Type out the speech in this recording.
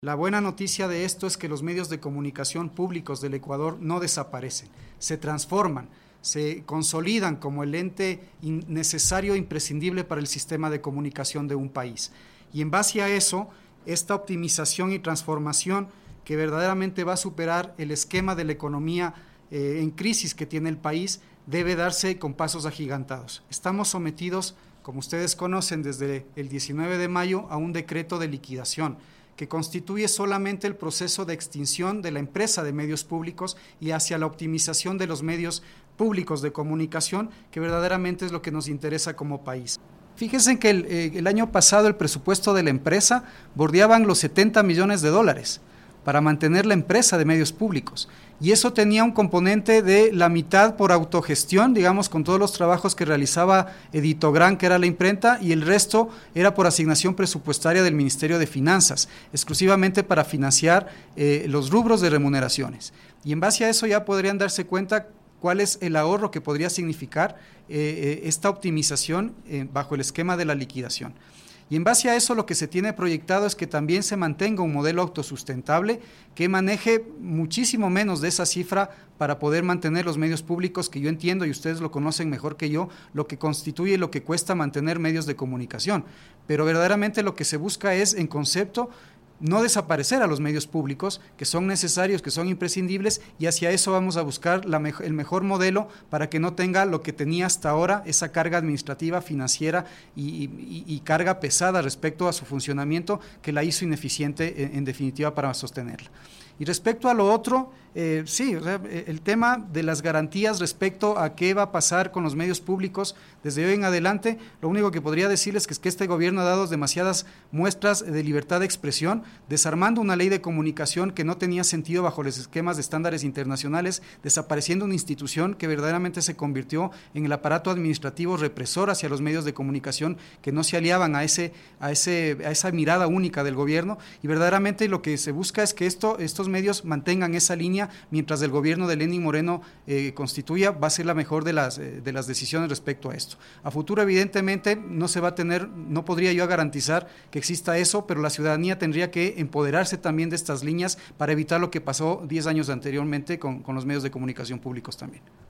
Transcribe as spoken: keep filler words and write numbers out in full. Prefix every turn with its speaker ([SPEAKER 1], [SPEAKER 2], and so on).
[SPEAKER 1] La buena noticia de esto es que los medios de comunicación públicos del Ecuador no desaparecen, se transforman, se consolidan como el ente necesario e imprescindible para el sistema de comunicación de un país. Y en base a eso, esta optimización y transformación que verdaderamente va a superar el esquema de la economía eh, en crisis que tiene el país, debe darse con pasos agigantados. Estamos sometidos, como ustedes conocen, desde el diecinueve de mayo a un decreto de liquidación, que constituye solamente el proceso de extinción de la empresa de medios públicos y hacia la optimización de los medios públicos de comunicación, que verdaderamente es lo que nos interesa como país. Fíjense que el, eh, el año pasado el presupuesto de la empresa bordeaban los setenta millones de dólares para mantener la empresa de medios públicos. Y eso tenía un componente de la mitad por autogestión, digamos, con todos los trabajos que realizaba Editogran, que era la imprenta, y el resto era por asignación presupuestaria del Ministerio de Finanzas, exclusivamente para financiar eh, los rubros de remuneraciones. Y en base a eso ya podrían darse cuenta cuál es el ahorro que podría significar eh, esta optimización eh, bajo el esquema de la liquidación. Y en base a eso lo que se tiene proyectado es que también se mantenga un modelo autosustentable que maneje muchísimo menos de esa cifra para poder mantener los medios públicos, que yo entiendo y ustedes lo conocen mejor que yo, lo que constituye y lo que cuesta mantener medios de comunicación. Pero verdaderamente lo que se busca es, en concepto, no desaparecer a los medios públicos, que son necesarios, que son imprescindibles, y hacia eso vamos a buscar la me- el mejor modelo para que no tenga lo que tenía hasta ahora, esa carga administrativa, financiera y, y, y carga pesada respecto a su funcionamiento, que la hizo ineficiente en, en definitiva para sostenerla. Y respecto a lo otro, eh, sí, o sea, el tema de las garantías respecto a qué va a pasar con los medios públicos desde hoy en adelante, lo único que podría decirles es que este gobierno ha dado demasiadas muestras de libertad de expresión, desarmando una ley de comunicación que no tenía sentido bajo los esquemas de estándares internacionales, desapareciendo una institución que verdaderamente se convirtió en el aparato administrativo represor hacia los medios de comunicación que no se aliaban a, ese, a, ese, a esa mirada única del gobierno, y verdaderamente lo que se busca es que esto, estos medios mantengan esa línea mientras el gobierno de Lenín Moreno eh, constituya, va a ser la mejor de las, eh, de las decisiones respecto a esto. A futuro, evidentemente, no se va a tener, no podría yo garantizar que exista eso, pero la ciudadanía tendría que empoderarse también de estas líneas para evitar lo que pasó diez años anteriormente con, con los medios de comunicación públicos también.